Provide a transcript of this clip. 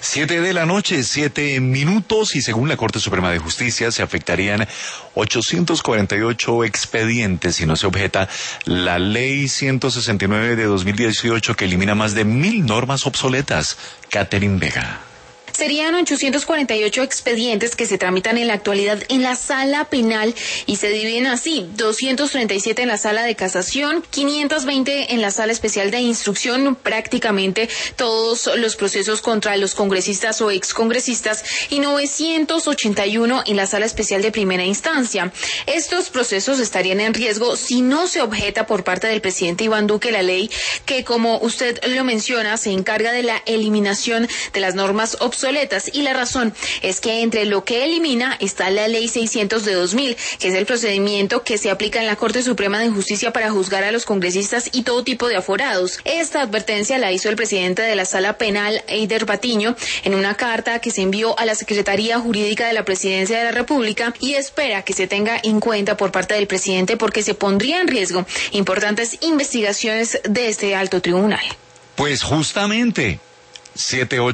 7 de la noche, 7 minutos, y según la Corte Suprema de Justicia se afectarían 848 expedientes si no se objeta la Ley 169 de 2018 que elimina más de 1000 normas obsoletas. Catherine Vega. Serían 848 expedientes que se tramitan en la actualidad en la sala penal y se dividen así: 237 en la sala de casación, 520 en la sala especial de instrucción, prácticamente todos los procesos contra los congresistas o excongresistas, y 981 en la sala especial de primera instancia. Estos procesos estarían en riesgo si no se objeta por parte del presidente Iván Duque la ley que, como usted lo menciona, se encarga de la eliminación de las normas obsoletas, y la razón es que entre lo que elimina está la Ley 600 de 2000, que es el procedimiento que se aplica en la Corte Suprema de Justicia para juzgar a los congresistas y todo tipo de aforados. Esta advertencia la hizo el presidente de la Sala Penal, Eider Patiño, en una carta que se envió a la Secretaría Jurídica de la Presidencia de la República, y espera que se tenga en cuenta por parte del presidente porque se pondría en riesgo importantes investigaciones de este alto tribunal. Pues justamente, 7-8.